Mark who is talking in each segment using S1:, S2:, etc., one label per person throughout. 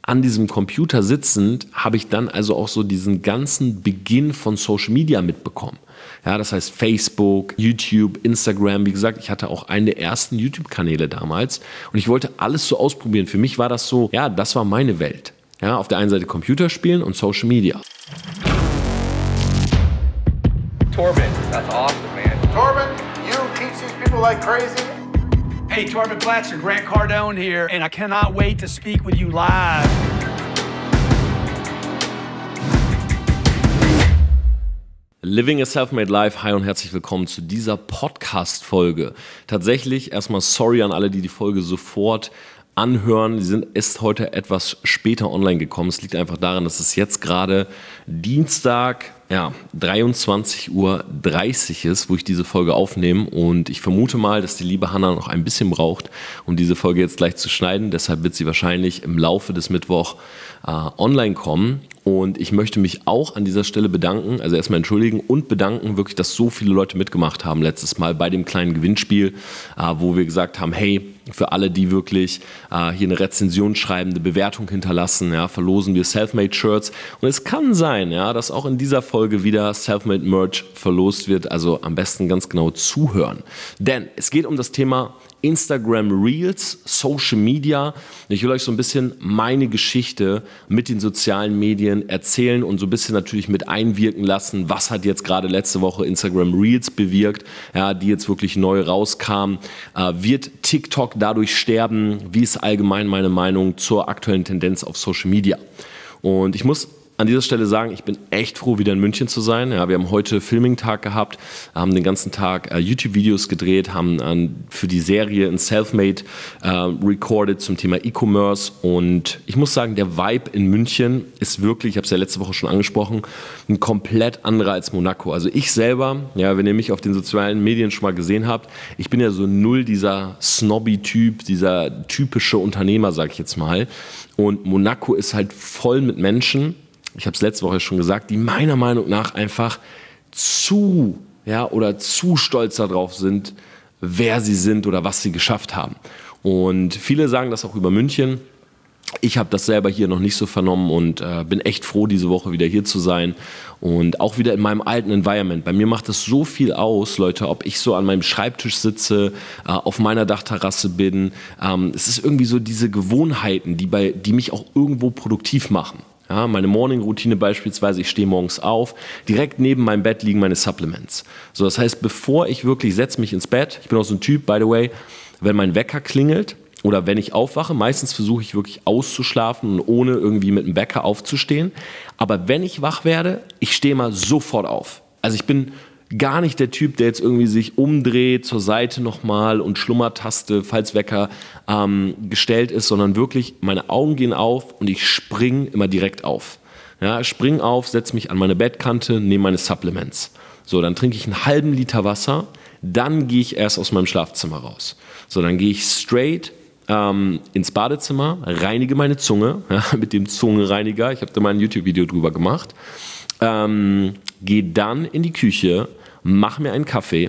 S1: an diesem Computer sitzend habe ich dann also auch so diesen ganzen Beginn von Social Media mitbekommen. Ja, das heißt Facebook, YouTube, Instagram. Wie gesagt, ich hatte auch einen der ersten YouTube-Kanäle damals und ich wollte alles so ausprobieren. Für mich war das so, ja, das war meine Welt. Ja, auf der einen Seite Computerspielen und Social Media.
S2: Torben, that's awesome, man.
S3: Torben, you teach these people like crazy?
S4: Hey, Torben Blatcher, Grant Cardone here, and I cannot wait to speak with you live.
S1: Living a Self-Made Life, hi und herzlich willkommen zu dieser Podcast-Folge. Tatsächlich erstmal sorry an alle, die die Folge sofort anhören. Die ist heute etwas später online gekommen. Es liegt einfach daran, dass es jetzt gerade Dienstag 23:30 Uhr ist, wo ich diese Folge aufnehme. Und ich vermute mal, dass die liebe Hannah noch ein bisschen braucht, um diese Folge jetzt gleich zu schneiden. Deshalb wird sie wahrscheinlich im Laufe des Mittwoch online kommen. Und ich möchte mich auch an dieser Stelle bedanken, also erstmal entschuldigen und bedanken wirklich, dass so viele Leute mitgemacht haben letztes Mal bei dem kleinen Gewinnspiel, wo wir gesagt haben, hey, für alle, die wirklich hier eine Rezension schreiben, eine Bewertung hinterlassen, ja, verlosen wir Selfmade Shirts. Und es kann sein, ja, dass auch in dieser Folge wieder Selfmade Merch verlost wird, also am besten ganz genau zuhören. Denn es geht um das Thema Instagram Reels, Social Media. Ich will euch so ein bisschen meine Geschichte mit den sozialen Medien erzählen und so ein bisschen natürlich mit einwirken lassen, was hat jetzt gerade letzte Woche Instagram Reels bewirkt, ja, die jetzt wirklich neu rauskamen. Wird TikTok dadurch sterben? Wie ist allgemein meine Meinung zur aktuellen Tendenz auf Social Media? Und ich muss an dieser Stelle sagen, ich bin echt froh, wieder in München zu sein. Ja, wir haben heute Filming-Tag gehabt, haben den ganzen Tag YouTube-Videos gedreht, haben für die Serie in Selfmade recorded zum Thema E-Commerce. Und ich muss sagen, der Vibe in München ist wirklich, ich habe es ja letzte Woche schon angesprochen, ein komplett anderer als Monaco. Also ich selber, ja, wenn ihr mich auf den sozialen Medien schon mal gesehen habt, ich bin ja so null dieser Snobby-Typ, dieser typische Unternehmer, sag ich jetzt mal. Und Monaco ist halt voll mit Menschen, ich habe es letzte Woche schon gesagt, die meiner Meinung nach einfach zu stolz darauf sind, wer sie sind oder was sie geschafft haben. Und viele sagen das auch über München. Ich habe das selber hier noch nicht so vernommen und bin echt froh, diese Woche wieder hier zu sein und auch wieder in meinem alten Environment. Bei mir macht es so viel aus, Leute, ob ich so an meinem Schreibtisch sitze, auf meiner Dachterrasse bin. Es ist irgendwie so diese Gewohnheiten, die mich auch irgendwo produktiv machen. Ja, meine Morning-Routine beispielsweise, ich stehe morgens auf, direkt neben meinem Bett liegen meine Supplements. So, das heißt, bevor ich wirklich setze mich ins Bett, ich bin auch so ein Typ, by the way, wenn mein Wecker klingelt oder wenn ich aufwache, meistens versuche ich wirklich auszuschlafen und ohne irgendwie mit dem Wecker aufzustehen. Aber wenn ich wach werde, ich stehe mal sofort auf. Also ich bin gar nicht der Typ, der jetzt irgendwie sich umdreht, zur Seite nochmal und Schlummertaste, falls Wecker gestellt ist, sondern wirklich, meine Augen gehen auf und ich springe immer direkt auf. Ja, spring auf, setze mich an meine Bettkante, nehme meine Supplements. So, dann trinke ich einen halben Liter Wasser, dann gehe ich erst aus meinem Schlafzimmer raus. So, dann gehe ich straight ins Badezimmer, reinige meine Zunge, ja, mit dem Zungenreiniger, ich habe da mal ein YouTube-Video drüber gemacht, gehe dann in die Küche, mache mir einen Kaffee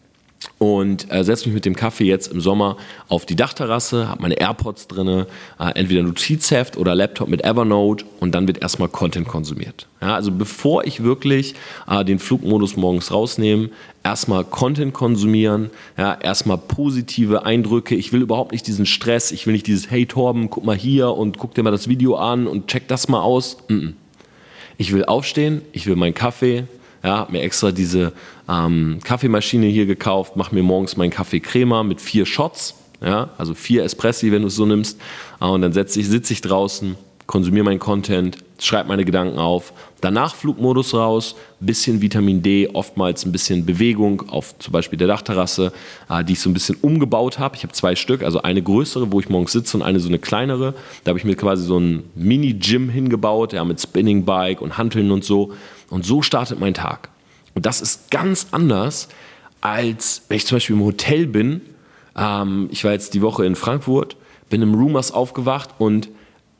S1: und setze mich mit dem Kaffee jetzt im Sommer auf die Dachterrasse, habe meine AirPods drin, entweder Notizheft oder Laptop mit Evernote und dann wird erstmal Content konsumiert. Ja, also bevor ich wirklich den Flugmodus morgens rausnehme, erstmal Content konsumieren, ja, erstmal positive Eindrücke. Ich will überhaupt nicht diesen Stress, ich will nicht dieses Hey Torben, guck mal hier und guck dir mal das Video an und check das mal aus. Ich will aufstehen, ich will meinen Kaffee, ja, habe mir extra diese Kaffeemaschine hier gekauft, mache mir morgens meinen Kaffee Crema mit 4 Shots, ja, also 4 Espressi, wenn du es so nimmst, und dann sitze ich draußen, konsumiere meinen Content, schreibe meine Gedanken auf, danach Flugmodus raus, bisschen Vitamin D, oftmals ein bisschen Bewegung auf zum Beispiel der Dachterrasse, die ich so ein bisschen umgebaut habe. Ich habe 2 Stück, also eine größere, wo ich morgens sitze und eine so eine kleinere. Da habe ich mir quasi so ein Mini-Gym hingebaut, ja, mit Spinning-Bike und Hanteln und so. Und so startet mein Tag. Und das ist ganz anders, als wenn ich zum Beispiel im Hotel bin. Ich war jetzt die Woche in Frankfurt, bin im Roomers aufgewacht und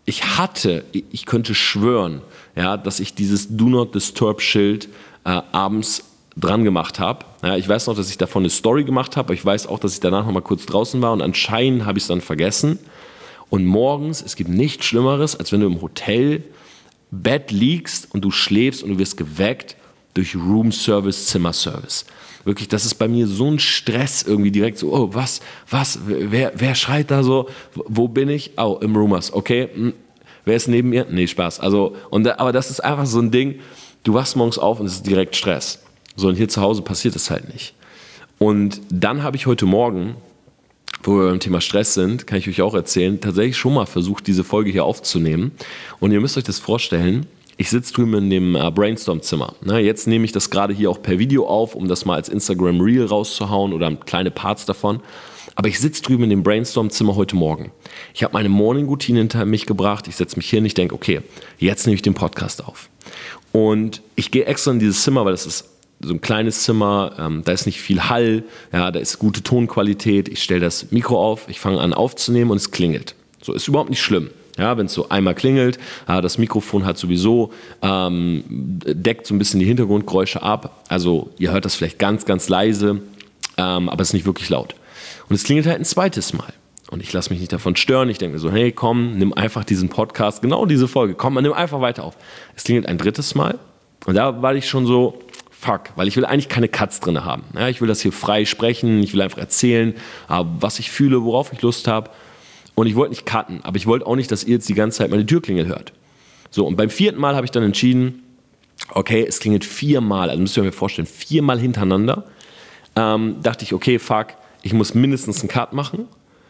S1: ich könnte schwören, ja, dass ich dieses Do Not Disturb Schild abends dran gemacht habe. Ja, ich weiß noch, dass ich davon eine Story gemacht habe, aber ich weiß auch, dass ich danach noch mal kurz draußen war und anscheinend habe ich es dann vergessen. Und morgens, es gibt nichts Schlimmeres, als wenn du im Hotelbett liegst und du schläfst und du wirst geweckt durch Roomservice, Zimmerservice. Wirklich, das ist bei mir so ein Stress irgendwie direkt so, oh, wer schreit da so, wo bin ich? Oh, im Roomers, okay, wer ist neben mir? Nee, Spaß. Also, aber das ist einfach so ein Ding, du wachst morgens auf und es ist direkt Stress. So, und hier zu Hause passiert das halt nicht. Und dann habe ich heute Morgen, wo wir beim Thema Stress sind, kann ich euch auch erzählen, tatsächlich schon mal versucht, diese Folge hier aufzunehmen. Und ihr müsst euch das vorstellen, ich sitze drüben in dem Brainstorm-Zimmer. Jetzt nehme ich das gerade hier auch per Video auf, um das mal als Instagram Reel rauszuhauen oder kleine Parts davon. Aber ich sitze drüben in dem Brainstorm-Zimmer heute Morgen. Ich habe meine Morning-Routine hinter mich gebracht. Ich setze mich hin und ich denke, okay, jetzt nehme ich den Podcast auf. Und ich gehe extra in dieses Zimmer, weil das ist so ein kleines Zimmer, da ist nicht viel Hall, ja, da ist gute Tonqualität. Ich stelle das Mikro auf, ich fange an aufzunehmen und es klingelt. So, ist überhaupt nicht schlimm. Ja, wenn es so einmal klingelt, das Mikrofon hat sowieso, deckt so ein bisschen die Hintergrundgeräusche ab. Also ihr hört das vielleicht ganz, ganz leise, aber es ist nicht wirklich laut. Und es klingelt halt ein zweites Mal. Und ich lasse mich nicht davon stören. Ich denke mir so, hey, komm, nimm einfach diesen Podcast, genau diese Folge, komm, nimm einfach weiter auf. Es klingelt ein drittes Mal und da war ich schon so, fuck, weil ich will eigentlich keine Cuts drin haben. Ja, ich will das hier frei sprechen, ich will einfach erzählen, was ich fühle, worauf ich Lust habe. Und ich wollte nicht cutten, aber ich wollte auch nicht, dass ihr jetzt die ganze Zeit meine Türklingel hört. So, und beim 4. Mal habe ich dann entschieden, okay, es klingelt 4 Mal, also müsst ihr euch mir vorstellen, 4 Mal hintereinander. Dachte ich, okay, fuck, ich muss mindestens einen Cut machen.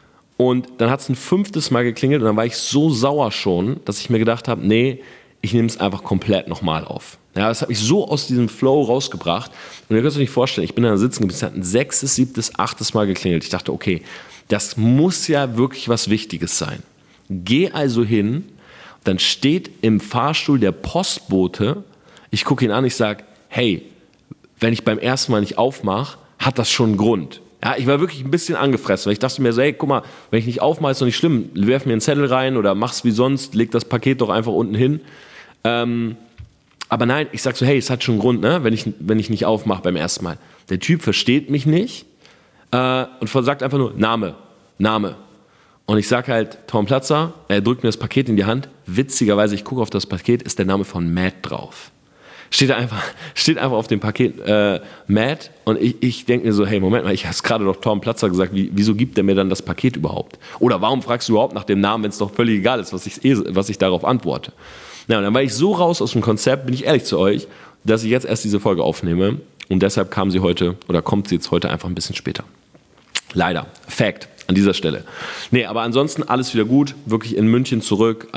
S1: Und dann hat es ein 5. Mal geklingelt und dann war ich so sauer schon, dass ich mir gedacht habe, nee, ich nehme es einfach komplett nochmal auf. Ja, das hat mich so aus diesem Flow rausgebracht. Und ihr könnt euch nicht vorstellen, ich bin da sitzen geblieben, es hat ein 6., 7., 8. Mal geklingelt. Ich dachte, okay, das muss ja wirklich was Wichtiges sein. Geh also hin, dann steht im Fahrstuhl der Postbote, ich gucke ihn an, ich sage, hey, wenn ich beim ersten Mal nicht aufmache, hat das schon einen Grund. Ja, ich war wirklich ein bisschen angefressen, weil ich dachte mir so, hey, guck mal, wenn ich nicht aufmache, ist doch nicht schlimm, werf mir einen Zettel rein oder mach's wie sonst, leg das Paket doch einfach unten hin. Aber nein, ich sag so, hey, es hat schon einen Grund, ne, wenn ich nicht aufmache beim ersten Mal. Der Typ versteht mich nicht und sagt einfach nur, Name. Und ich sag halt, Tom Platzer, er drückt mir das Paket in die Hand. Witzigerweise, ich gucke auf das Paket, ist der Name von Matt drauf. Steht einfach auf dem Paket Matt und ich denke mir so, hey, Moment mal, ich habe es gerade doch Tom Platzer gesagt, wieso gibt der mir dann das Paket überhaupt? Oder warum fragst du überhaupt nach dem Namen, wenn es doch völlig egal ist, was ich darauf antworte? Na, und dann war ich so raus aus dem Konzept, bin ich ehrlich zu euch, dass ich jetzt erst diese Folge aufnehme und deshalb kommt sie jetzt heute einfach ein bisschen später. Leider. Fact. An dieser Stelle. Nee, aber ansonsten alles wieder gut. Wirklich in München zurück.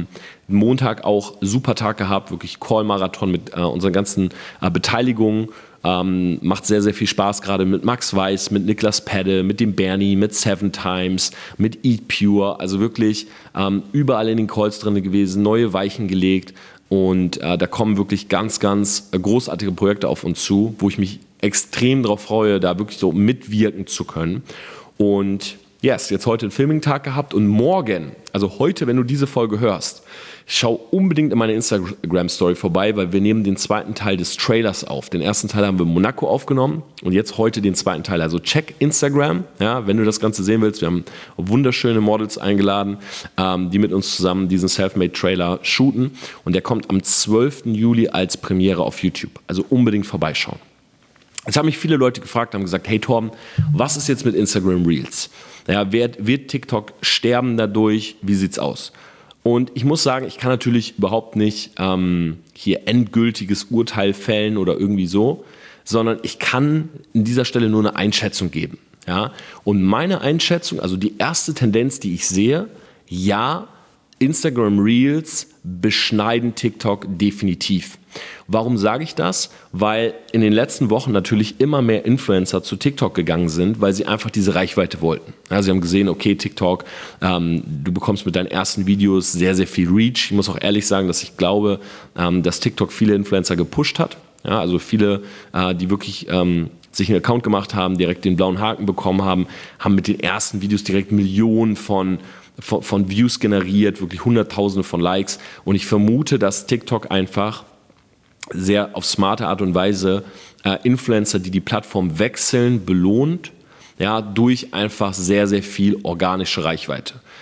S1: Montag auch super Tag gehabt. Wirklich Call-Marathon mit unseren ganzen Beteiligungen. Macht sehr, sehr viel Spaß gerade mit Max Weiß, mit Niklas Pedde, mit dem Bernie, mit 7 Times, mit Eat Pure. Also wirklich überall in den Calls drin gewesen, neue Weichen gelegt. Und da kommen wirklich ganz, ganz großartige Projekte auf uns zu, wo ich mich extrem darauf freue, da wirklich so mitwirken zu können. Und yes, jetzt heute einen Filming-Tag gehabt und morgen, also heute, wenn du diese Folge hörst, schau unbedingt in meine Instagram-Story vorbei, weil wir nehmen den 2. Teil des Trailers auf. Den 1. Teil haben wir in Monaco aufgenommen und jetzt heute den 2. Teil. Also check Instagram, ja, wenn du das Ganze sehen willst. Wir haben wunderschöne Models eingeladen, die mit uns zusammen diesen Selfmade-Trailer shooten und der kommt am 12. Juli als Premiere auf YouTube. Also unbedingt vorbeischauen. Jetzt haben mich viele Leute gefragt, haben gesagt, hey Torben, was ist jetzt mit Instagram Reels? Ja, wird TikTok sterben dadurch? Wie sieht's aus? Und ich muss sagen, ich kann natürlich überhaupt nicht hier endgültiges Urteil fällen oder irgendwie so, sondern ich kann an dieser Stelle nur eine Einschätzung geben. Ja? Und meine Einschätzung, also die erste Tendenz, die ich sehe, ja, Instagram Reels beschneiden TikTok definitiv. Warum sage ich das? Weil in den letzten Wochen natürlich immer mehr Influencer zu TikTok gegangen sind, weil sie einfach diese Reichweite wollten. Ja, sie haben gesehen, okay, TikTok, du bekommst mit deinen ersten Videos sehr, sehr viel Reach. Ich muss auch ehrlich sagen, dass ich glaube, dass TikTok viele Influencer gepusht hat. Ja, also viele, die wirklich sich einen Account gemacht haben, direkt den blauen Haken bekommen haben, haben mit den ersten Videos direkt Millionen von Views generiert, wirklich Hunderttausende von Likes. Und ich vermute, dass TikTok einfach sehr auf smarte Art und Weise Influencer, die die Plattform wechseln, belohnt, ja, durch einfach sehr, sehr viel organische Reichweite.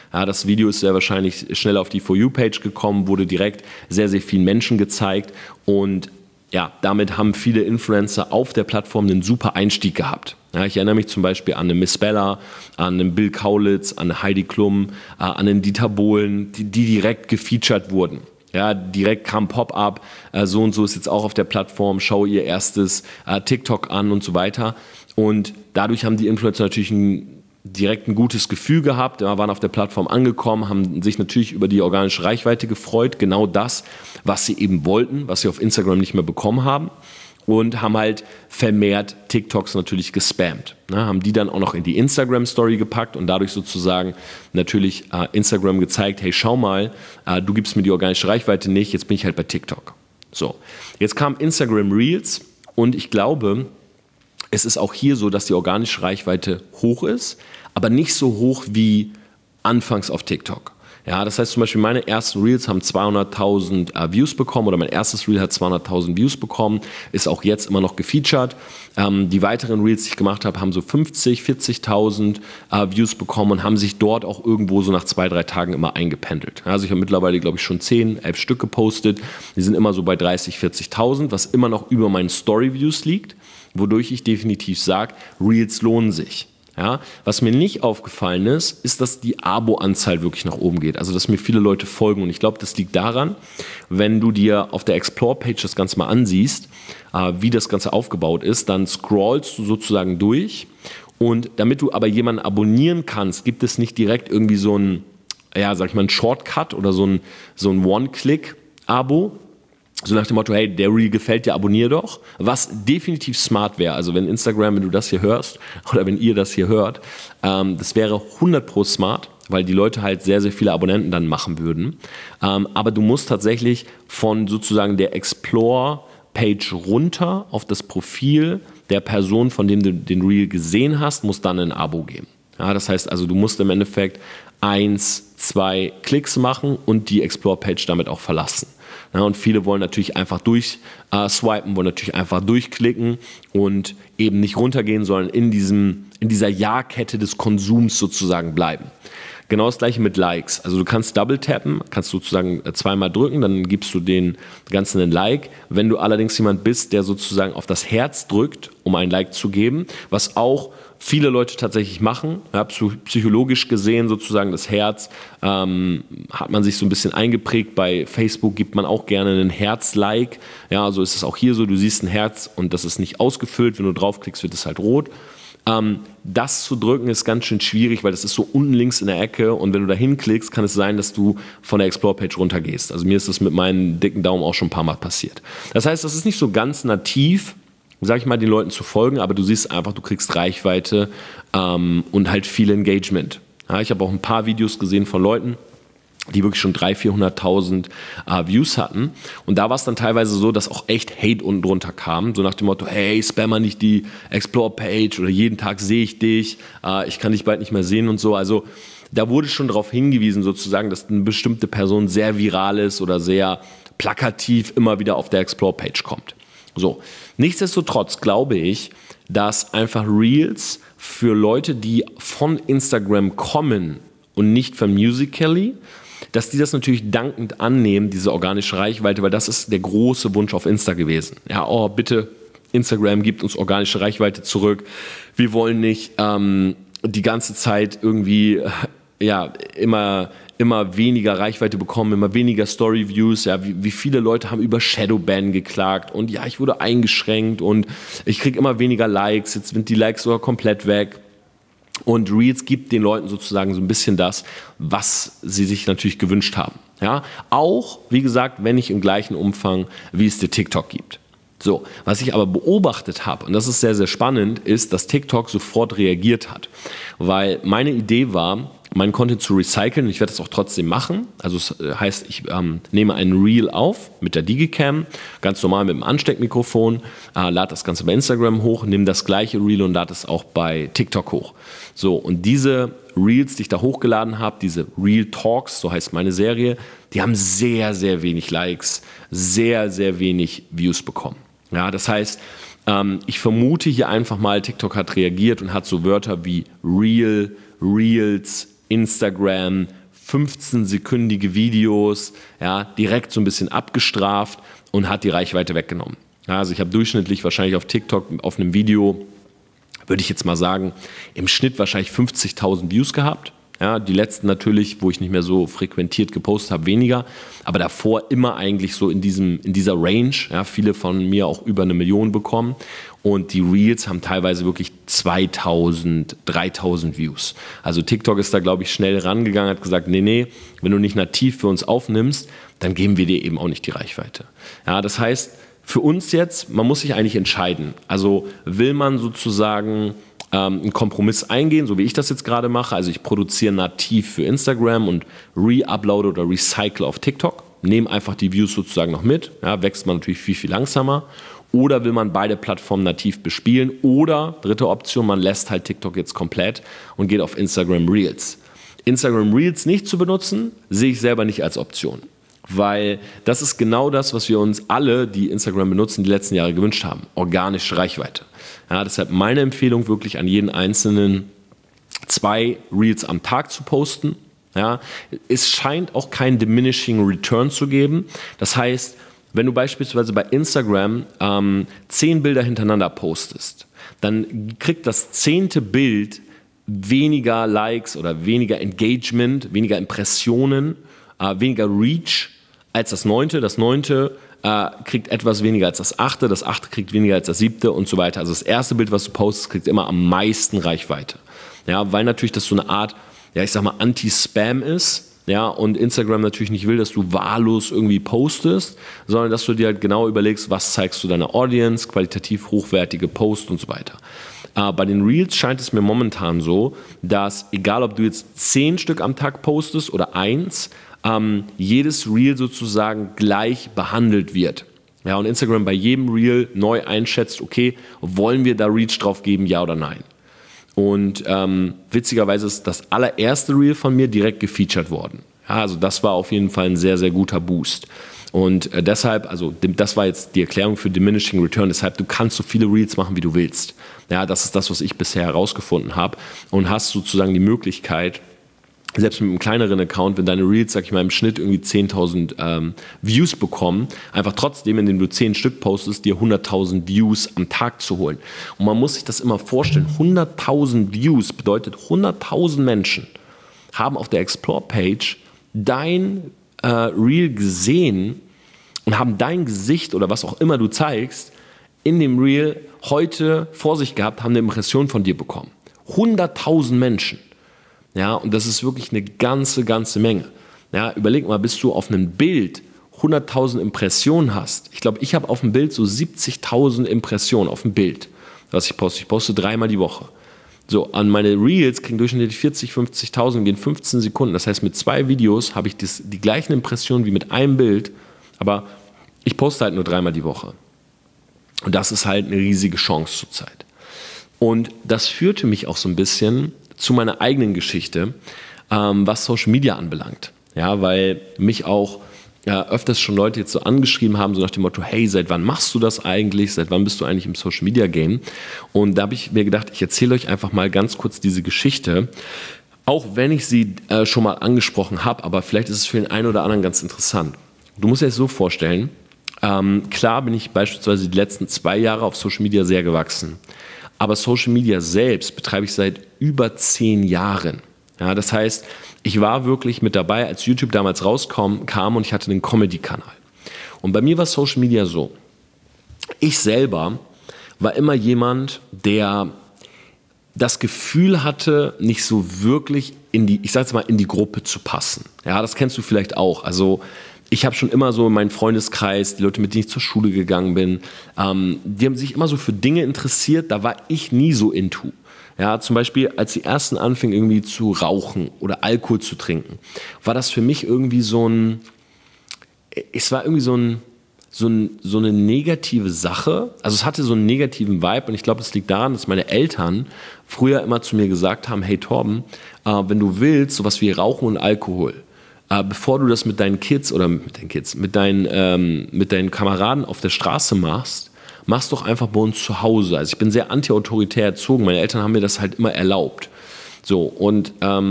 S1: Ja, das Video ist sehr wahrscheinlich schnell auf die For You-Page gekommen, wurde direkt sehr, sehr vielen Menschen gezeigt und ja, damit haben viele Influencer auf der Plattform einen super Einstieg gehabt. Ja, ich erinnere mich zum Beispiel an eine Miss Bella, an einen Bill Kaulitz, an eine Heidi Klum, an einen Dieter Bohlen, die direkt gefeatured wurden. Ja, direkt kam Pop-up, so und so ist jetzt auch auf der Plattform, schau ihr erstes TikTok an und so weiter. Und dadurch haben die Influencer natürlich direkt ein gutes Gefühl gehabt, waren auf der Plattform angekommen, haben sich natürlich über die organische Reichweite gefreut, genau das, was sie eben wollten, was sie auf Instagram nicht mehr bekommen haben und haben halt vermehrt TikToks natürlich gespammt. Haben die dann auch noch in die Instagram-Story gepackt und dadurch sozusagen natürlich Instagram gezeigt, hey, schau mal, du gibst mir die organische Reichweite nicht, jetzt bin ich halt bei TikTok. So, jetzt kam Instagram Reels und ich glaube, es ist auch hier so, dass die organische Reichweite hoch ist, aber nicht so hoch wie anfangs auf TikTok. Ja, das heißt zum Beispiel, meine ersten Reels haben 200.000 Views bekommen oder mein erstes Reel hat 200.000 Views bekommen, ist auch jetzt immer noch gefeatured. Die weiteren Reels, die ich gemacht habe, haben so 50.000, 40.000 Views bekommen und haben sich dort auch irgendwo so nach 2-3 Tagen immer eingependelt. Also ich habe mittlerweile, glaube ich, schon 10, 11 Stück gepostet. Die sind immer so bei 30.000, 40.000, was immer noch über meinen Story-Views liegt, wodurch ich definitiv sage, Reels lohnen sich. Ja, was mir nicht aufgefallen ist, ist, dass die Abo-Anzahl wirklich nach oben geht. Also, dass mir viele Leute folgen. Und ich glaube, das liegt daran, wenn du dir auf der Explore-Page das Ganze mal ansiehst, wie das Ganze aufgebaut ist, dann scrollst du sozusagen durch. Und damit du aber jemanden abonnieren kannst, gibt es nicht direkt irgendwie so ein, ja, sag ich mal, ein Shortcut oder so ein One-Click-Abo. So nach dem Motto, hey, der Reel gefällt dir, abonnier doch. Was definitiv smart wäre, also wenn Instagram, wenn du das hier hörst oder wenn ihr das hier hört, das wäre 100% smart, weil die Leute halt sehr, sehr viele Abonnenten dann machen würden. Aber du musst tatsächlich von sozusagen der Explore-Page runter auf das Profil der Person, von dem du den Reel gesehen hast, musst dann ein Abo geben. Ja, das heißt also, du musst im Endeffekt 1, 2 Klicks machen und die Explore-Page damit auch verlassen. Ja, und viele wollen natürlich einfach durchswipen, wollen natürlich einfach durchklicken und eben nicht runtergehen, sondern in dieser Ja-Kette des Konsums sozusagen bleiben. Genau das gleiche mit Likes. Also du kannst Double tappen, kannst sozusagen zweimal drücken, dann gibst du den Ganzen einen Like. Wenn du allerdings jemand bist, der sozusagen auf das Herz drückt, um ein Like zu geben, was auch viele Leute tatsächlich machen, ja, psychologisch gesehen sozusagen das Herz, hat man sich so ein bisschen eingeprägt. Bei Facebook gibt man auch gerne einen Herz-Like. Ja, also ist es auch hier so, du siehst ein Herz und das ist nicht ausgefüllt. Wenn du draufklickst, wird es halt rot. Das zu drücken ist ganz schön schwierig, weil das ist so unten links in der Ecke und wenn du da hinklickst, kann es sein, dass du von der Explore-Page runtergehst. Also mir ist das mit meinem dicken Daumen auch schon ein paar Mal passiert. Das heißt, das ist nicht so ganz nativ, sag ich mal, den Leuten zu folgen, aber du siehst einfach, du kriegst Reichweite und halt viel Engagement. Ja, ich habe auch ein paar Videos gesehen von Leuten, die wirklich schon 300.000, 400.000 Views hatten. Und da war es dann teilweise so, dass auch echt Hate unten drunter kam. So nach dem Motto, hey, spammer nicht die Explore-Page oder jeden Tag sehe ich dich, ich kann dich bald nicht mehr sehen und so. Also da wurde schon darauf hingewiesen sozusagen, dass eine bestimmte Person sehr viral ist oder sehr plakativ immer wieder auf der Explore-Page kommt. So, nichtsdestotrotz glaube ich, dass einfach Reels für Leute, die von Instagram kommen und nicht von Musical.ly, dass die das natürlich dankend annehmen, diese organische Reichweite, weil das ist der große Wunsch auf Insta gewesen. Ja, oh, bitte, Instagram gibt uns organische Reichweite zurück. Wir wollen nicht die ganze Zeit irgendwie immer weniger Reichweite bekommen, immer weniger Story-Views. Ja, wie viele Leute haben über Shadowban geklagt und ja, ich wurde eingeschränkt und ich kriege immer weniger Likes, jetzt sind die Likes sogar komplett weg. Und Reels gibt den Leuten sozusagen so ein bisschen das, was sie sich natürlich gewünscht haben. Ja? Auch, wie gesagt, wenn nicht im gleichen Umfang, wie es der TikTok gibt. So, was ich aber beobachtet habe, und das ist sehr, sehr spannend, ist, dass TikTok sofort reagiert hat. Weil meine Idee war, meinen Content zu recyceln und ich werde das auch trotzdem machen. Also das heißt, ich nehme einen Reel auf mit der Digicam, ganz normal mit dem Ansteckmikrofon, lade das Ganze bei Instagram hoch, nehme das gleiche Reel und lade es auch bei TikTok hoch. So, und diese Reels, die ich da hochgeladen habe, diese Reel Talks, so heißt meine Serie, die haben sehr, sehr wenig Likes, sehr, sehr wenig Views bekommen. Ja, das heißt, ich vermute hier einfach mal, TikTok hat reagiert und hat so Wörter wie Reel, Reels, Instagram, 15-sekündige Videos, ja, direkt so ein bisschen abgestraft und hat die Reichweite weggenommen. Ja, also ich habe durchschnittlich wahrscheinlich auf TikTok auf einem Video, würde ich jetzt mal sagen, im Schnitt wahrscheinlich 50.000 Views gehabt. Ja, die letzten natürlich, wo ich nicht mehr so frequentiert gepostet habe, weniger. Aber davor immer eigentlich so in dieser Range. Ja, viele von mir auch über 1 Million bekommen. Und die Reels haben teilweise wirklich 2.000, 3.000 Views. Also TikTok ist da, glaube ich, schnell rangegangen, hat gesagt, nee, wenn du nicht nativ für uns aufnimmst, dann geben wir dir eben auch nicht die Reichweite. Ja, das heißt, für uns jetzt, man muss sich eigentlich entscheiden. Also will man sozusagen einen Kompromiss eingehen, so wie ich das jetzt gerade mache. Also ich produziere nativ für Instagram und re-uploade oder recycle auf TikTok. Nehme einfach die Views sozusagen noch mit. Ja, wächst man natürlich viel, viel langsamer. Oder will man beide Plattformen nativ bespielen? Oder, dritte Option, man lässt halt TikTok jetzt komplett und geht auf Instagram Reels. Instagram Reels nicht zu benutzen, sehe ich selber nicht als Option. Weil das ist genau das, was wir uns alle, die Instagram benutzen, die letzten Jahre gewünscht haben. Organische Reichweite. Ja, deshalb meine Empfehlung wirklich an jeden Einzelnen, 2 Reels am Tag zu posten. Ja, es scheint auch kein diminishing return zu geben. Das heißt, wenn du beispielsweise bei Instagram 10 Bilder hintereinander postest, dann kriegt das 10. Bild weniger Likes oder weniger Engagement, weniger Impressionen, weniger Reach als das 9. Das 9. Kriegt etwas weniger als das 8. Das 8. kriegt weniger als das 7. und so weiter. Also das erste Bild, was du postest, kriegt immer am meisten Reichweite. Ja, weil natürlich das so eine Art, ja, ich sag mal, Anti-Spam ist. Ja, und Instagram natürlich nicht will, dass du wahllos irgendwie postest, sondern dass du dir halt genau überlegst, was zeigst du deiner Audience, qualitativ hochwertige Posts und so weiter. Bei den Reels scheint es mir momentan so, dass egal ob du jetzt 10 Stück am Tag postest oder 1, jedes Reel sozusagen gleich behandelt wird. Ja, und Instagram bei jedem Reel neu einschätzt, okay, wollen wir da Reach drauf geben, ja oder nein? Und witzigerweise ist das allererste Reel von mir direkt gefeatured worden. Ja, also das war auf jeden Fall ein sehr, sehr guter Boost. Und deshalb, also das war jetzt die Erklärung für Diminishing Return. Deshalb, du kannst so viele Reels machen, wie du willst. Ja, das ist das, was ich bisher herausgefunden habe. Und hast sozusagen die Möglichkeit, selbst mit einem kleineren Account, wenn deine Reels, sag ich mal, im Schnitt irgendwie 10.000 Views bekommen, einfach trotzdem, indem du 10 Stück postest, dir 100.000 Views am Tag zu holen. Und man muss sich das immer vorstellen, 100.000 Views bedeutet 100.000 Menschen haben auf der Explore-Page dein Reel gesehen und haben dein Gesicht oder was auch immer du zeigst, in dem Reel heute vor sich gehabt, haben eine Impression von dir bekommen. 100.000 Menschen. Ja, und das ist wirklich eine ganze Menge. Ja, überleg mal, bis du auf einem Bild 100.000 Impressionen hast. Ich glaube, ich habe auf dem Bild so 70.000 Impressionen auf dem Bild, was ich poste. Ich poste 3-mal die Woche. So, an meine Reels kriegen durchschnittlich 40.000, 50.000, gehen 15 Sekunden. Das heißt, mit 2 Videos habe ich die gleichen Impressionen wie mit einem Bild, aber ich poste halt nur 3-mal die Woche. Und das ist halt eine riesige Chance zurzeit. Und das führte mich auch so ein bisschen zu meiner eigenen Geschichte, was Social Media anbelangt. Ja, weil mich auch öfters schon Leute jetzt so angeschrieben haben, so nach dem Motto, hey, seit wann machst du das eigentlich? Seit wann bist du eigentlich im Social Media Game? Und da habe ich mir gedacht, ich erzähle euch einfach mal ganz kurz diese Geschichte, auch wenn ich sie schon mal angesprochen habe, aber vielleicht ist es für den einen oder anderen ganz interessant. Du musst dir das so vorstellen, klar bin ich beispielsweise die letzten 2 Jahre auf Social Media sehr gewachsen. Aber Social Media selbst betreibe ich seit über 10 Jahren. Ja, das heißt, ich war wirklich mit dabei, als YouTube damals rauskam und ich hatte einen Comedy-Kanal. Und bei mir war Social Media so. Ich selber war immer jemand, der das Gefühl hatte, nicht so wirklich in die Gruppe zu passen. Ja, das kennst du vielleicht auch. Also ich habe schon immer so in meinem Freundeskreis, die Leute, mit denen ich zur Schule gegangen bin, die haben sich immer so für Dinge interessiert, da war ich nie so into. Ja, zum Beispiel, als die ersten anfingen irgendwie zu rauchen oder Alkohol zu trinken, war das für mich irgendwie so eine negative Sache. Also es hatte so einen negativen Vibe und ich glaube, das liegt daran, dass meine Eltern früher immer zu mir gesagt haben, hey Torben, wenn du willst, sowas wie Rauchen und Alkohol, bevor du das mit deinen Kids oder mit deinen Kameraden auf der Straße mach's doch einfach bei uns zu Hause. Also ich bin sehr anti-autoritär erzogen. Meine Eltern haben mir das halt immer erlaubt. So, und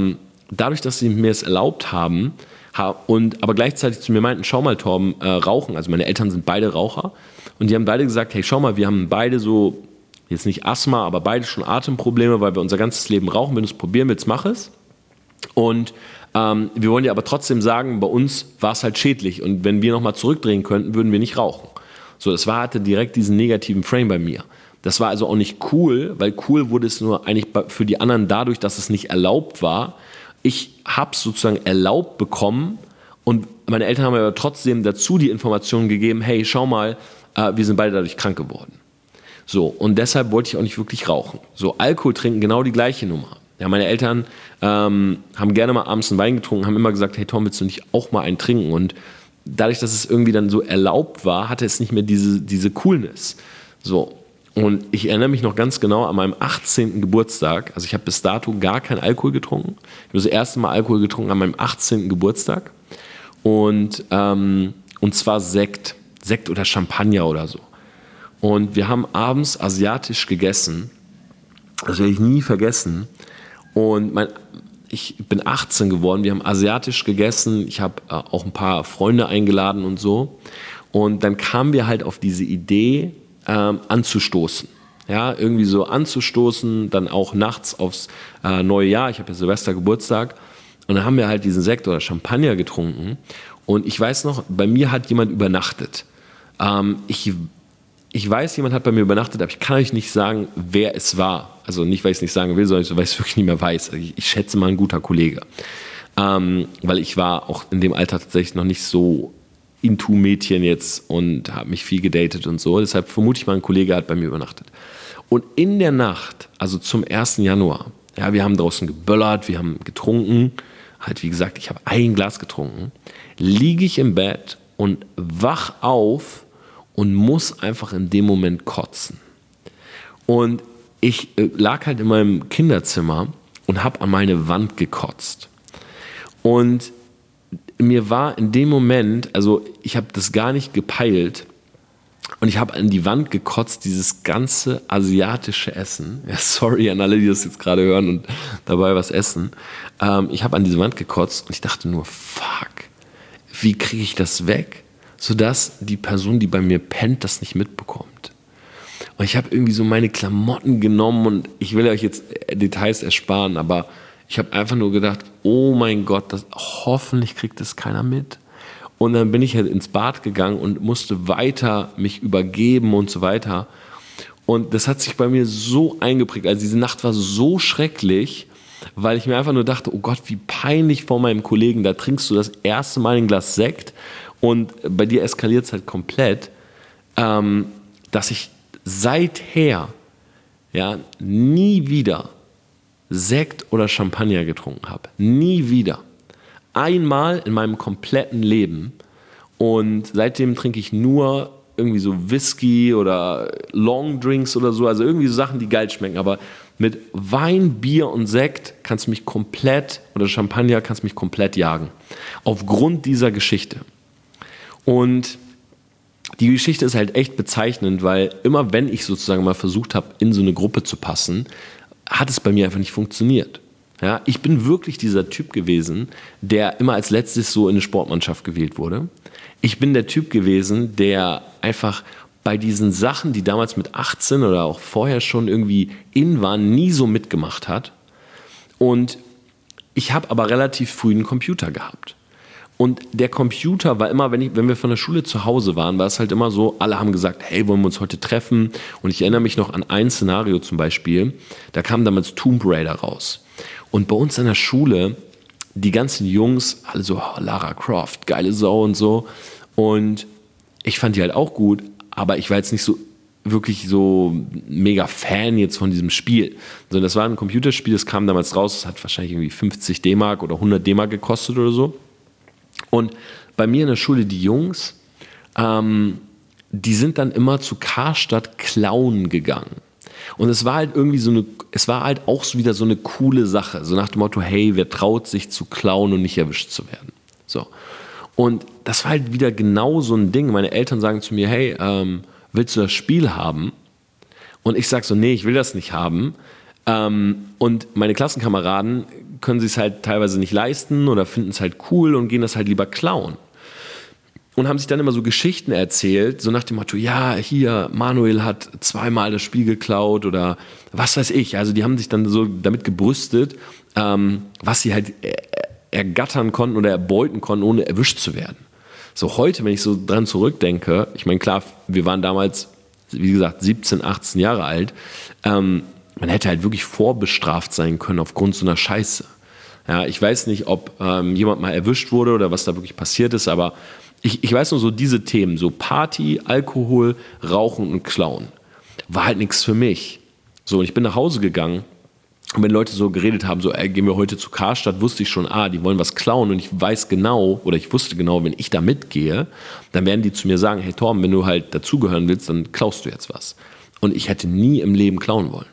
S1: dadurch, dass sie mir es erlaubt haben, aber gleichzeitig zu mir meinten, schau mal Torben, Rauchen, also meine Eltern sind beide Raucher und die haben beide gesagt, hey schau mal, wir haben beide so, jetzt nicht Asthma, aber beide schon Atemprobleme, weil wir unser ganzes Leben rauchen, wenn du es probieren willst, mach es. Und wir wollen dir aber trotzdem sagen, bei uns war es halt schädlich und wenn wir nochmal zurückdrehen könnten, würden wir nicht rauchen. So, hatte direkt diesen negativen Frame bei mir. Das war also auch nicht cool, weil cool wurde es nur eigentlich für die anderen dadurch, dass es nicht erlaubt war. Ich habe es sozusagen erlaubt bekommen und meine Eltern haben mir aber trotzdem dazu die Informationen gegeben, hey, schau mal, wir sind beide dadurch krank geworden. So, und deshalb wollte ich auch nicht wirklich rauchen. So, Alkohol trinken, genau die gleiche Nummer. Ja, meine Eltern haben gerne mal abends einen Wein getrunken, haben immer gesagt, hey Tom, willst du nicht auch mal einen trinken? Und dadurch, dass es irgendwie dann so erlaubt war, hatte es nicht mehr diese Coolness. So. Und ich erinnere mich noch ganz genau an meinem 18. Geburtstag. Also ich habe bis dato gar keinen Alkohol getrunken. Ich habe das erste Mal Alkohol getrunken an meinem 18. Geburtstag. Und zwar Sekt oder Champagner oder so. Und wir haben abends asiatisch gegessen. Das werde ich nie vergessen. Und ich bin 18 geworden. Wir haben asiatisch gegessen. Ich habe auch ein paar Freunde eingeladen und so. Und dann kamen wir halt auf diese Idee, anzustoßen. Ja, irgendwie so anzustoßen, dann auch nachts aufs neue Jahr. Ich habe ja Silvester Geburtstag. Und dann haben wir halt diesen Sekt oder Champagner getrunken. Und ich weiß noch, bei mir hat jemand übernachtet. Ich weiß, jemand hat bei mir übernachtet, aber ich kann euch nicht sagen, wer es war. Also nicht, weil ich es nicht sagen will, sondern weil ich es wirklich nicht mehr weiß. Also ich schätze mal ein guter Kollege. Weil ich war auch in dem Alter tatsächlich noch nicht so into Mädchen jetzt und habe mich viel gedatet und so. Deshalb vermute ich mal, ein Kollege hat bei mir übernachtet. Und in der Nacht, also zum 1. Januar, ja, wir haben draußen geböllert, wir haben getrunken. Halt, wie gesagt, ich habe ein Glas getrunken. Liege ich im Bett und wach auf und muss einfach in dem Moment kotzen. Und ich lag halt in meinem Kinderzimmer und habe an meine Wand gekotzt. Und mir war in dem Moment, also ich habe das gar nicht gepeilt und ich habe an die Wand gekotzt, dieses ganze asiatische Essen. Ja, sorry an alle, die das jetzt gerade hören und dabei was essen. Ich habe an diese Wand gekotzt und ich dachte nur, fuck, wie kriege ich das weg, sodass die Person, die bei mir pennt, das nicht mitbekommt. Und ich habe irgendwie so meine Klamotten genommen und ich will euch jetzt Details ersparen, aber ich habe einfach nur gedacht, oh mein Gott, hoffentlich kriegt das keiner mit. Und dann bin ich halt ins Bad gegangen und musste weiter mich übergeben und so weiter. Und das hat sich bei mir so eingeprägt. Also diese Nacht war so schrecklich, weil ich mir einfach nur dachte, oh Gott, wie peinlich vor meinem Kollegen. Da trinkst du das erste Mal ein Glas Sekt und bei dir eskaliert es halt komplett, dass ich seither nie wieder Sekt oder Champagner getrunken habe. Nie wieder. Einmal in meinem kompletten Leben. Und seitdem trinke ich nur irgendwie so Whisky oder Longdrinks oder so. Also irgendwie so Sachen, die geil schmecken. Aber mit Wein, Bier und Sekt kannst du mich komplett, oder Champagner kannst du mich komplett jagen. Aufgrund dieser Geschichte. Und die Geschichte ist halt echt bezeichnend, weil immer wenn ich sozusagen mal versucht habe, in so eine Gruppe zu passen, hat es bei mir einfach nicht funktioniert. Ja, ich bin wirklich dieser Typ gewesen, der immer als letztes so in eine Sportmannschaft gewählt wurde. Ich bin der Typ gewesen, der einfach bei diesen Sachen, die damals mit 18 oder auch vorher schon irgendwie in waren, nie so mitgemacht hat. Und ich habe aber relativ früh einen Computer gehabt. Und der Computer war immer, wenn wir von der Schule zu Hause waren, war es halt immer so, alle haben gesagt, hey, wollen wir uns heute treffen? Und ich erinnere mich noch an ein Szenario zum Beispiel, da kam damals Tomb Raider raus. Und bei uns in der Schule, die ganzen Jungs, alle so, oh, Lara Croft, geile Sau und so. Und ich fand die halt auch gut, aber ich war jetzt nicht so wirklich so mega Fan jetzt von diesem Spiel. Also das war ein Computerspiel, das kam damals raus, das hat wahrscheinlich irgendwie 50 D-Mark oder 100 D-Mark gekostet oder so. Und bei mir in der Schule, die Jungs, die sind dann immer zu Karstadt klauen gegangen. Und es war halt irgendwie es war halt auch wieder so eine coole Sache. So nach dem Motto, hey, wer traut sich zu klauen und nicht erwischt zu werden? So. Und das war halt wieder genau so ein Ding. Meine Eltern sagen zu mir, hey, willst du das Spiel haben? Und ich sage so, nee, ich will das nicht haben. Und meine Klassenkameraden können sich es halt teilweise nicht leisten oder finden es halt cool und gehen das halt lieber klauen. Und haben sich dann immer so Geschichten erzählt, so nach dem Motto, ja, hier, Manuel hat 2-mal das Spiel geklaut oder was weiß ich. Also die haben sich dann so damit gebrüstet, was sie halt ergattern konnten oder erbeuten konnten, ohne erwischt zu werden. So heute, wenn ich so dran zurückdenke, ich meine, klar, wir waren damals, wie gesagt, 17, 18 Jahre alt, man hätte halt wirklich vorbestraft sein können aufgrund so einer Scheiße. Ja, ich weiß nicht, ob jemand mal erwischt wurde oder was da wirklich passiert ist, aber ich weiß nur so diese Themen, so Party, Alkohol, Rauchen und Klauen, war halt nichts für mich. So, und ich bin nach Hause gegangen und wenn Leute so geredet haben, so, gehen wir heute zu Karstadt, wusste ich schon, die wollen was klauen und ich weiß genau, oder ich wusste genau, wenn ich da mitgehe, dann werden die zu mir sagen, hey Torben, wenn du halt dazugehören willst, dann klaust du jetzt was. Und ich hätte nie im Leben klauen wollen.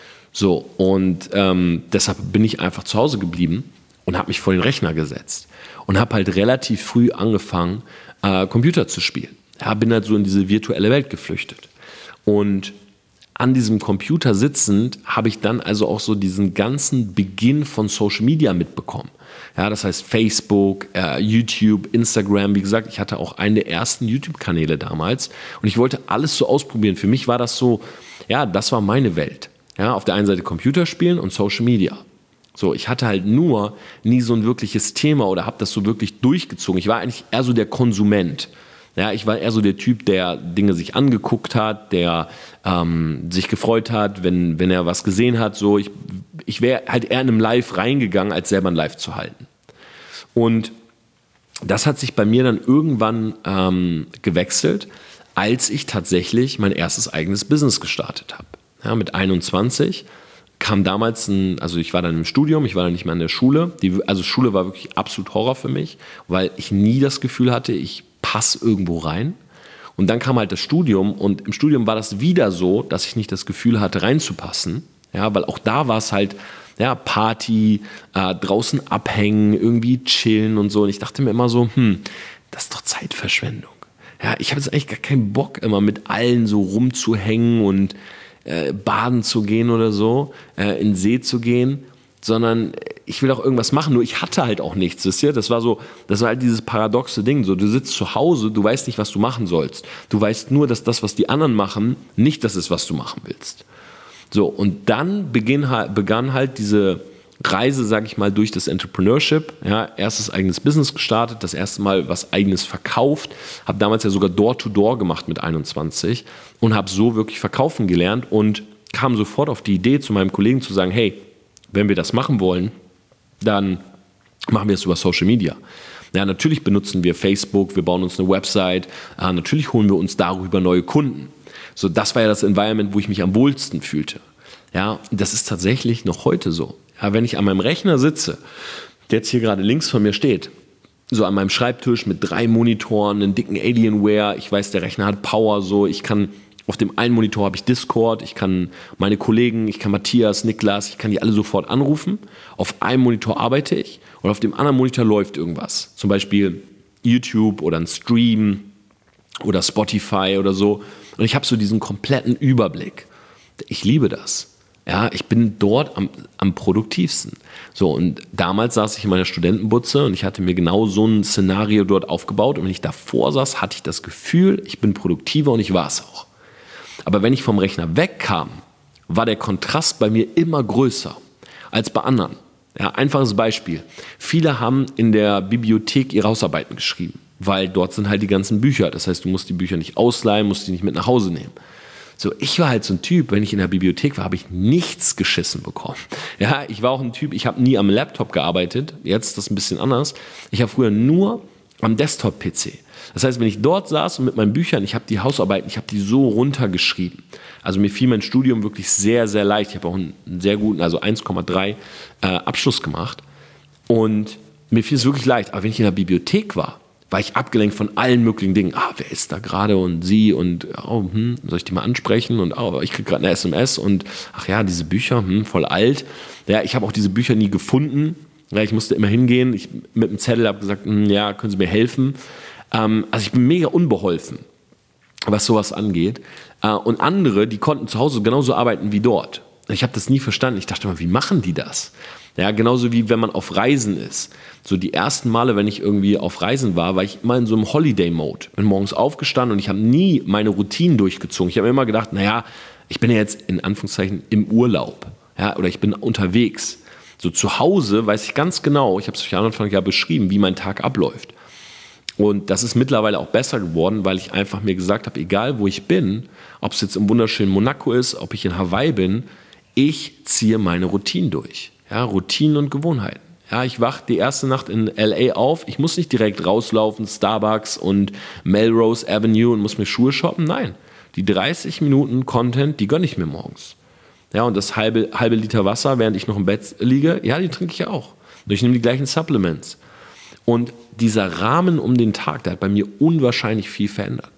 S1: So, und deshalb bin ich einfach zu Hause geblieben und habe mich vor den Rechner gesetzt und habe halt relativ früh angefangen, Computer zu spielen. Ja, bin halt so in diese virtuelle Welt geflüchtet. Und an diesem Computer sitzend habe ich dann also auch so diesen ganzen Beginn von Social Media mitbekommen. Ja, das heißt Facebook, YouTube, Instagram. Wie gesagt, ich hatte auch einen der ersten YouTube-Kanäle damals und ich wollte alles so ausprobieren. Für mich war das so, ja, das war meine Welt. Ja, auf der einen Seite Computerspielen und Social Media. So, ich hatte halt nur nie so ein wirkliches Thema oder habe das so wirklich durchgezogen. Ich war eigentlich eher so der Konsument. Ja, ich war eher so der Typ, der Dinge sich angeguckt hat, der sich gefreut hat, wenn er was gesehen hat. So, ich wäre halt eher in einem Live reingegangen, als selber ein Live zu halten. Und das hat sich bei mir dann irgendwann gewechselt, als ich tatsächlich mein erstes eigenes Business gestartet habe. Ja, mit 21 kam damals also ich war dann im Studium, ich war dann nicht mehr an der Schule. Also Schule war wirklich absolut Horror für mich, weil ich nie das Gefühl hatte, ich passe irgendwo rein. Und dann kam halt das Studium und im Studium war das wieder so, dass ich nicht das Gefühl hatte, reinzupassen. Ja, weil auch da war es halt, ja, Party, draußen abhängen, irgendwie chillen und so. Und ich dachte mir immer so, das ist doch Zeitverschwendung. Ja, ich habe jetzt eigentlich gar keinen Bock, immer mit allen so rumzuhängen und baden zu gehen oder so, in den See zu gehen, sondern ich will auch irgendwas machen, nur ich hatte halt auch nichts, wisst ihr? Das war halt dieses paradoxe Ding, so, du sitzt zu Hause, du weißt nicht, was du machen sollst. Du weißt nur, dass das, was die anderen machen, nicht das ist, was du machen willst. So, und dann begann halt diese Reise, sag ich mal, durch das Entrepreneurship. Ja, erstes eigenes Business gestartet, das erste Mal was eigenes verkauft, habe damals ja sogar Door-to-Door gemacht mit 21 und habe so wirklich verkaufen gelernt und kam sofort auf die Idee, zu meinem Kollegen zu sagen, hey, wenn wir das machen wollen, dann machen wir es über Social Media. Ja, natürlich benutzen wir Facebook, wir bauen uns eine Website, natürlich holen wir uns darüber neue Kunden. So, das war ja das Environment, wo ich mich am wohlsten fühlte. Ja, das ist tatsächlich noch heute so. Ja, wenn ich an meinem Rechner sitze, der jetzt hier gerade links von mir steht, so an meinem Schreibtisch mit 3 Monitoren, einen dicken Alienware, ich weiß, der Rechner hat Power, so, ich kann, auf dem einen Monitor habe ich Discord, ich kann meine Kollegen, ich kann Matthias, Niklas, ich kann die alle sofort anrufen. Auf einem Monitor arbeite ich und auf dem anderen Monitor läuft irgendwas. Zum Beispiel YouTube oder ein Stream oder Spotify oder so. Und ich habe so diesen kompletten Überblick. Ich liebe das. Ja, ich bin dort am produktivsten. So, und damals saß ich in meiner Studentenbutze und ich hatte mir genau so ein Szenario dort aufgebaut. Und wenn ich davor saß, hatte ich das Gefühl, ich bin produktiver und ich war es auch. Aber wenn ich vom Rechner wegkam, war der Kontrast bei mir immer größer als bei anderen. Ja, einfaches Beispiel. Viele haben in der Bibliothek ihre Hausarbeiten geschrieben, weil dort sind halt die ganzen Bücher. Das heißt, du musst die Bücher nicht ausleihen, musst die nicht mit nach Hause nehmen. So, ich war halt so ein Typ, wenn ich in der Bibliothek war, habe ich nichts geschissen bekommen. Ja, ich war auch ein Typ, ich habe nie am Laptop gearbeitet, jetzt ist das ein bisschen anders. Ich habe früher nur am Desktop-PC. Das heißt, wenn ich dort saß und mit meinen Büchern, ich habe die Hausarbeiten, ich habe die so runtergeschrieben. Also mir fiel mein Studium wirklich sehr, sehr leicht. Ich habe auch einen sehr guten, also 1,3 Abschluss gemacht. Und mir fiel es wirklich leicht. Aber wenn ich in der Bibliothek war ich abgelenkt von allen möglichen Dingen. Wer ist da gerade und sie und soll ich die mal ansprechen? Und ich kriege gerade eine SMS und ach ja, diese Bücher, voll alt. Ja, ich habe auch diese Bücher nie gefunden. Ja, ich musste immer hingehen. Ich mit dem Zettel habe gesagt, ja, können Sie mir helfen? Also ich bin mega unbeholfen, was sowas angeht. Und andere, die konnten zu Hause genauso arbeiten wie dort. Ich habe das nie verstanden. Ich dachte immer, wie machen die das? Ja, genauso wie wenn man auf Reisen ist. So die ersten Male, wenn ich irgendwie auf Reisen war ich immer in so einem Holiday-Mode. Bin morgens aufgestanden und ich habe nie meine Routinen durchgezogen. Ich habe immer gedacht, naja, ich bin ja jetzt in Anführungszeichen im Urlaub. Ja, oder ich bin unterwegs. So zu Hause weiß ich ganz genau, ich habe es euch am Anfang ja beschrieben, wie mein Tag abläuft. Und das ist mittlerweile auch besser geworden, weil ich einfach mir gesagt habe, egal wo ich bin, ob es jetzt im wunderschönen Monaco ist, ob ich in Hawaii bin, ich ziehe meine Routinen durch. Ja, Routinen und Gewohnheiten. Ja, ich wache die erste Nacht in L.A. auf. Ich muss nicht direkt rauslaufen, Starbucks und Melrose Avenue und muss mir Schuhe shoppen. Nein, die 30 Minuten Content, die gönne ich mir morgens. Ja, und das halbe Liter Wasser, während ich noch im Bett liege, ja, die trinke ich ja auch. Und ich nehme die gleichen Supplements. Und dieser Rahmen um den Tag, der hat bei mir unwahrscheinlich viel verändert.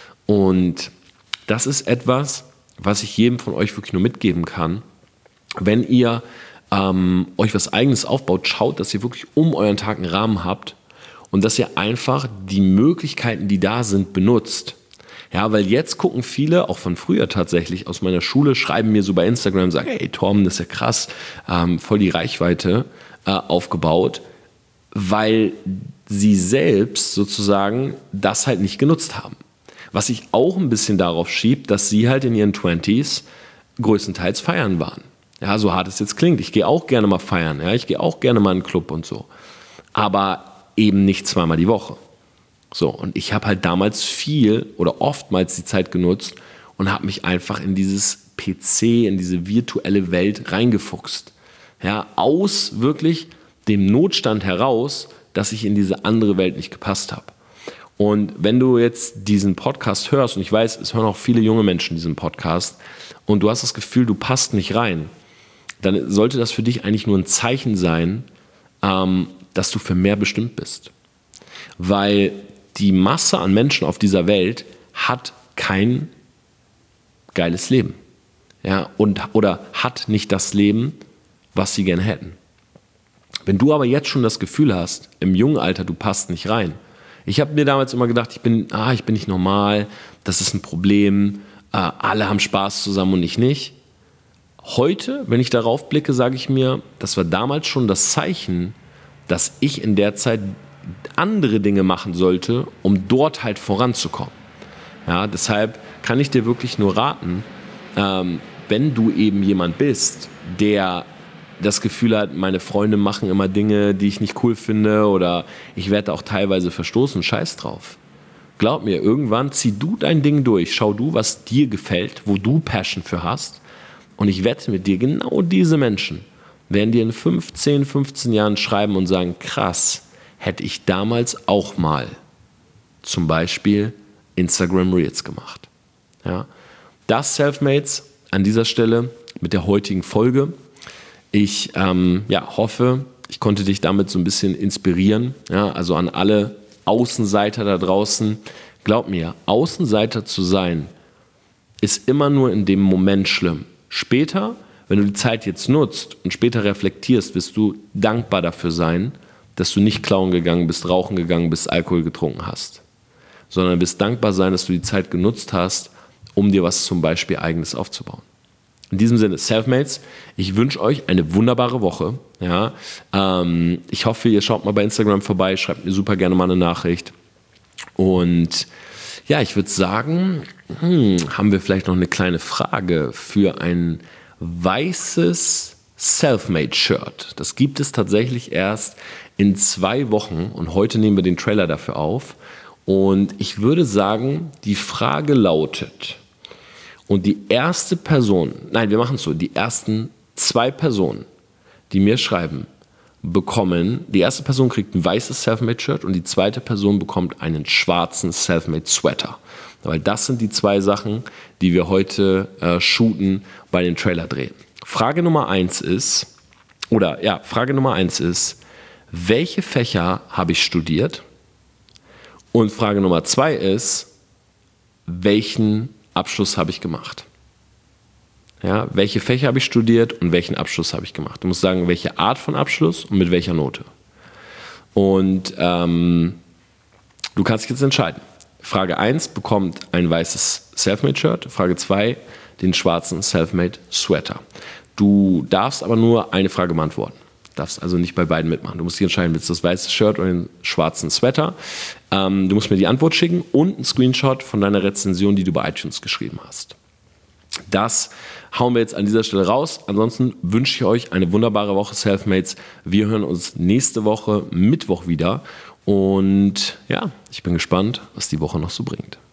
S1: Und das ist etwas, was ich jedem von euch wirklich nur mitgeben kann. Wenn ihr euch was Eigenes aufbaut, schaut, dass ihr wirklich um euren Tag einen Rahmen habt und dass ihr einfach die Möglichkeiten, die da sind, benutzt. Ja, weil jetzt gucken viele, auch von früher tatsächlich, aus meiner Schule, schreiben mir so bei Instagram, sagen, hey Torben, das ist ja krass, voll die Reichweite aufgebaut, weil sie selbst sozusagen das halt nicht genutzt haben. Was ich auch ein bisschen darauf schiebe, dass sie halt in ihren 20s größtenteils feiern waren. Ja, so hart es jetzt klingt. Ich gehe auch gerne mal feiern. Ja, ich gehe auch gerne mal in einen Club und so. Aber eben nicht zweimal die Woche. So, und ich habe halt damals viel oder oftmals die Zeit genutzt und habe mich einfach in dieses PC, in diese virtuelle Welt reingefuchst. Ja, aus wirklich dem Notstand heraus, dass ich in diese andere Welt nicht gepasst habe. Und wenn du jetzt diesen Podcast hörst, und ich weiß, es hören auch viele junge Menschen diesen Podcast, und du hast das Gefühl, du passt nicht rein, dann sollte das für dich eigentlich nur ein Zeichen sein, dass du für mehr bestimmt bist. Weil die Masse an Menschen auf dieser Welt hat kein geiles Leben. Ja, oder hat nicht das Leben, was sie gerne hätten. Wenn du aber jetzt schon das Gefühl hast, im jungen Alter, du passt nicht rein. Ich habe mir damals immer gedacht, ich bin nicht normal, das ist ein Problem, alle haben Spaß zusammen und ich nicht. Heute, wenn ich darauf blicke, sage ich mir, das war damals schon das Zeichen, dass ich in der Zeit andere Dinge machen sollte, um dort halt voranzukommen. Ja, deshalb kann ich dir wirklich nur raten, wenn du eben jemand bist, der das Gefühl hat, meine Freunde machen immer Dinge, die ich nicht cool finde oder ich werde auch teilweise verstoßen, scheiß drauf. Glaub mir, irgendwann zieh du dein Ding durch, schau du, was dir gefällt, wo du Passion für hast. Und ich wette mit dir, genau diese Menschen werden dir in 15 Jahren schreiben und sagen, krass, hätte ich damals auch mal zum Beispiel Instagram Reels gemacht. Ja. Das Selfmates an dieser Stelle mit der heutigen Folge. Ich hoffe, ich konnte dich damit so ein bisschen inspirieren. Ja, also an alle Außenseiter da draußen, glaub mir, Außenseiter zu sein, ist immer nur in dem Moment schlimm. Später, wenn du die Zeit jetzt nutzt und später reflektierst, wirst du dankbar dafür sein, dass du nicht klauen gegangen bist, rauchen gegangen bist, Alkohol getrunken hast. Sondern wirst dankbar sein, dass du die Zeit genutzt hast, um dir was zum Beispiel Eigenes aufzubauen. In diesem Sinne, Selfmates, ich wünsche euch eine wunderbare Woche. Ja, ich hoffe, ihr schaut mal bei Instagram vorbei, schreibt mir super gerne mal eine Nachricht. Und ja, ich würde sagen, haben wir vielleicht noch eine kleine Frage für ein weißes Selfmade-Shirt. Das gibt es tatsächlich erst in 2 Wochen und heute nehmen wir den Trailer dafür auf. Und ich würde sagen, die Frage lautet, und die erste Person, nein, wir machen es so, die ersten 2 Personen, die mir schreiben, bekommen, die erste Person kriegt ein weißes Selfmade-Shirt und die zweite Person bekommt einen schwarzen Selfmade-Sweater. Weil das sind die 2 Sachen, die wir heute shooten, bei den Trailer drehen. Frage Nummer 1 ist, welche Fächer habe ich studiert? Und Frage Nummer 2 ist, welchen Abschluss habe ich gemacht? Ja, welche Fächer habe ich studiert und welchen Abschluss habe ich gemacht? Du musst sagen, welche Art von Abschluss und mit welcher Note. Und du kannst dich jetzt entscheiden. Frage 1 bekommt ein weißes Selfmade-Shirt. Frage 2, den schwarzen Selfmade Sweater. Du darfst aber nur eine Frage beantworten. Darfst also nicht bei beiden mitmachen. Du musst dich entscheiden, willst du das weiße Shirt oder den schwarzen Sweater. Du musst mir die Antwort schicken und einen Screenshot von deiner Rezension, die du bei iTunes geschrieben hast. Das hauen wir jetzt an dieser Stelle raus. Ansonsten wünsche ich euch eine wunderbare Woche, Selfmates. Wir hören uns nächste Woche Mittwoch wieder. Und ja, ich bin gespannt, was die Woche noch so bringt.